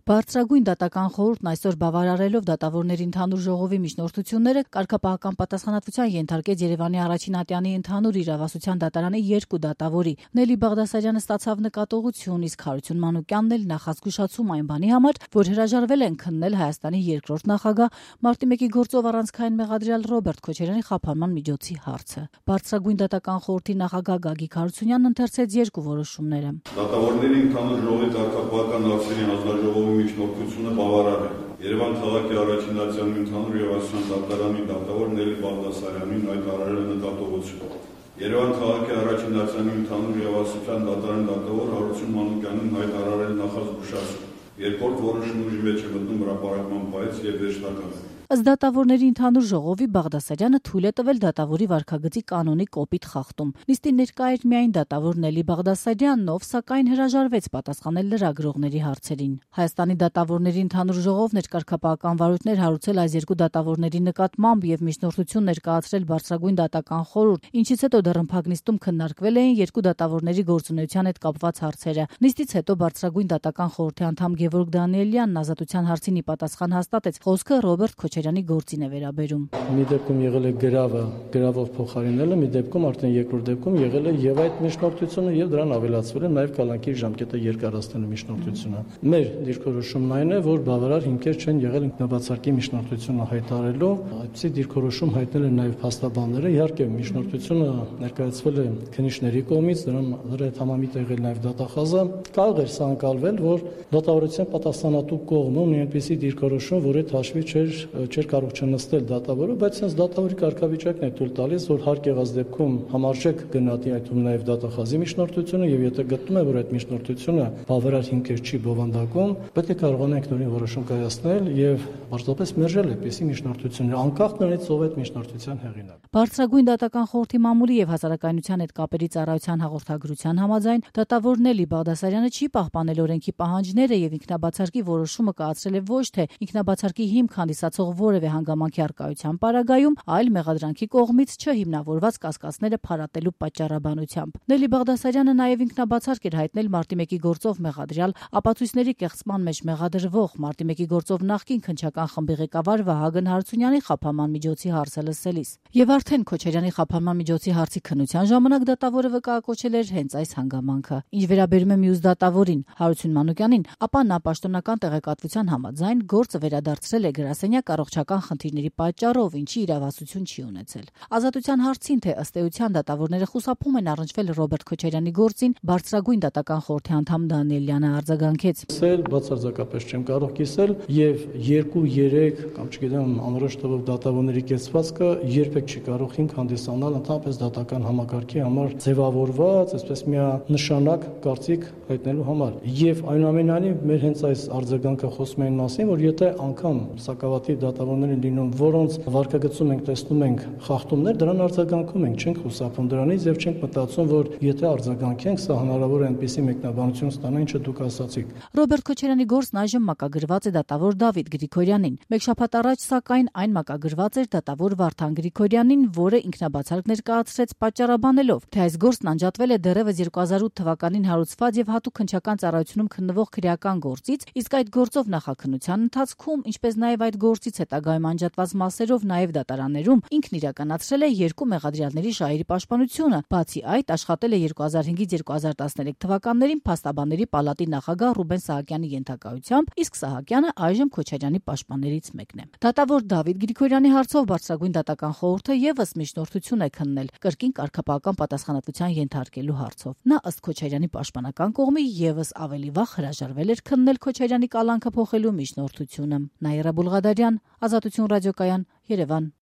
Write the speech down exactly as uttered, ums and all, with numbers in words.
Բարձրագույն դատական խորհուրդն այսօր բավարարելով դատավորների ընդհանուր ժողովի միջնորդությունները կարգապահական պատասխանատվության ենթարկեց Երևանի առաջին ատյանի ընդհանուր իրավասության դատարանի երկու դատավորի։ Նելի Բաղդասարյանը ստացավ նկատողություն, իսկ Հարություն Մանուկյանն էլ նախազգուշացում այն բանի համար, որ հրաժարվել են քննել Հայաստանի երկրորդ նախագահ մարտի մեկի գործով առանցքային մեղադրյալ Ռոբերտ Քոչարյանի խափանման միջոցի հարցը։ Բարձրագույն դատական խորհրդի նախագահ Գագիկ Հարությունյանն ընթերցեց երկու որոշումները։ Դատավորների ընդհանուր ժողովի կարգապահական հարցերի հանձնաժողովի միջնորդությունը բավարար է։ Երևան քաղաքի առաջին ատյանի ընդհանուր իրավասության դատարանի դատավոր Նելի Բաղդասարյանին հայտարարել է նկատողություն։ Երևան քաղաքի առաջին ատյանի ընդհանուր իրավասության դատարանի դատավոր Հարություն Մանուկյանին հայտարարել նախազգուշացում։ Երկրորդ որոշումը ուժի մեջ է մտնում հրապարակման պահից եւ վերջնական է։ Ըստ դատավորների ընդհանուր ժողովի Բաղդասարյանը թույլ է տվել դատավորի վարքագծի կանոնի կոպիտ խախտում։ Նիստին ներկա էր միայն դատավոր Նելի Բաղդասարյանն, ով սակայն հրաժարվեց պատասխանել լրագրողների հարցերին։ Հայաստանի դատավորների ընդհանուր ժողովն էր կարգապահական վարույթներ հարուցել այս երկու դատավորների նկատմամբ եւ միջնորդություն ներկայացրել բարձրագույն դատական խորհուրդ, ինչից հետո դռնփակ նիստում քննարկվել էին երկու դատավորների գործունեության հետ կապված հարցերը։ Նիստից հետո բարձրագույն դատական խորհրդի անդամ Գևորգ Դանիելյանն ազատության հարցին ի պատասխան հաստատեց, խոսքը Ռոբերտ Քոչարյանի գործին է վերաբերում։ Մի դեպքում եղել է գրավը, գրավով փոխարինելը, մի դեպքում արդեն երկրորդ դեպքում եղել է եւ այդ միջնորդությունը եւ դրան ավելացվել է նաեւ կալանքի ժամկետը երկարացնելու միջնորդությունը։ Մեր դիրքորոշումն այն է, որ բավարար հիմքեր չեն եղել ինքնաբացարկի միջնորդությունը հայտարարելու, այդպիսի դիրքորոշում հայտնել են նաեւ փաստաբանները։ Իհարկե միջնորդությունը ներկայացվել է քննիչների կողմից, դրան դրա հետ համամիտ եղել նաեւ դատախազը։ Կարող էր սա անցալվել, որ դատավորության պատասխանատու կողմը ունի այնպիսի դիրքորոշում, որ այդ հաշվի չէր չէր կարող չնստել դատավորը, բայց sense դատավորի կարգավիճակն է թույլ տալիս, որ հարկ եղած դեպքում համարժեք գնահատի այդում նաև դատախազի միջնորդությունը եւ եթե գտնում է, որ այդ միջնորդությունը բավարար հիմքեր չի բովանդակում, պետք է կարողանանք նորին որոշում կայացնել եւ պարզապես մերժել այդպիսի միջնորդությունները, անկախ նրանից ով այդ միջնորդության հեղինակ։ Բարձրագույն դատական խորհրդի մամուլի եւ հասարակայնության հետ կապերի ծառայության հաղորդագրության համաձայն դատավոր Նելի Բաղդասարյանը չի պահպանել օրենքի պահանջները եւ ինքնաբացարկի որոշումը կայացրել է ոչ թե ինքնաբացարկի հիմք հանդիսացող որևէ հանգամանքի առկայության պարագայում, այլ մեղադրանքի կողմից չհիմնավորված կասկածները փարատելու պատճառաբանությամբ։ Նելի Բաղդասարյանը նաև ինքնաբացարկ էր հայտնել մարտի մեկի գործով մեղադրյալ ապացույցների կեղծման մեջ մեղադրվող մարտի մեկի գործով նախկին քննչական խմբի ղեկավար Վահագն Հարությունյանի խափանման միջոցի հարցը լսելիս։ Եվ արդեն Քոչարյանի խափանման միջոցի հարցի քննության ժամանակ դատավորը վկայակոչել էր հենց այս հանգամանքը։ Ինչ վերաբերում է մյուս դատավորին Հարություն Մանուկյանին, ապա նա պաշտոնական տեղեկատվության համաձայն գործը վերադարձրել է գրասենյակ առողջական խնդիրների պատճառով, ինչի իրավասություն չի ունեցել։ Ազատության հարցին, թե ըստ էության դատավորները խուսափում են առնչվել Ռոբերտ Քոչարյանի գործին, բարձրագույն դատական խորհրդի անդամ Դանիելյանը արձագանքեց։ Կիսել բացարձակապես չեմ կարող կիսել եւ երկու երեք կամ չգիտեմ անորոշ թվով դատավորների կեցվածքը երբեք չի կարող հիմք հանդիսանալ ընդհանրապես դատական համակարգի համար ձևավորված, այսպես միանշանակ կարծիք հայտնելու համար։ Եվ այնուամենայնիվ մեր հենց այս արձագանքը խոսում է այն մասին, որ եթե անգամ սակավաթիվ դատավորներ են լինում, որոնց վարքագծում ենք տեսնում ենք խախտումներ, դրան արձագանքում ենք, չենք խուսափում դրանից եւ չենք մտածում, որ եթե արձագանքենք, սա հնարավոր է այնպիսի մեկնաբանություն ստանա, ինչը դուք ասացիք։ Ռոբերտ Քոչարյանի գործն այժմ մակագրված է դատավոր Դավիթ Գրիգորյանին։ Մեկ շաբաթ առաջ, սակայն, այն մակագրված էր դատավոր Վարդան Գրիգորյանին, որը ինքնաբացարկ ներկայացրեց պատճառաբանելով, թե այս գործն անջատվել է դեռևս երկու հազար ութ թվականին հարուցված եւ հատուկ քննչական ծառայությունում քննվող քրեական գործից, իսկ այդ գործով նախաքննության ընթացքում, ինչպես նաեւ այդ գործից հետագայում անջատված մասերով նաեւ դատարաններում ինքն իրականացրել է երկու մեղադրյալների շահերի պաշտպանությունը, բացի այդ աշխատել է երկու հազար հինգից երկու հազար տասներեք թվականներին Փաստաբանների պալատի նախագահ Ռուբեն Սահակյանի ենթակայությամբ, իսկ Սահակյանը այժմ Քոչարյանի պաշտպաններից մեկն է։ Դատավոր Դավիթ Գրիգորյանի հարցով բարձրագույն դատական խորհուրդը եւս միջնորդություն է քննել կրկին կարգապահական պատասխանատվության ենթարկելու հարցով։ Նա ըստ Քոչարյանի պաշտպանական կողմի եւս ավելի վաղ հրաժարվել էր քննել Քոչարյանի կալանքը փոխելու միջնորդությունը։ Նաիրա Բուլղադարյան, Ազատություն ռադիոկայան, Երևան։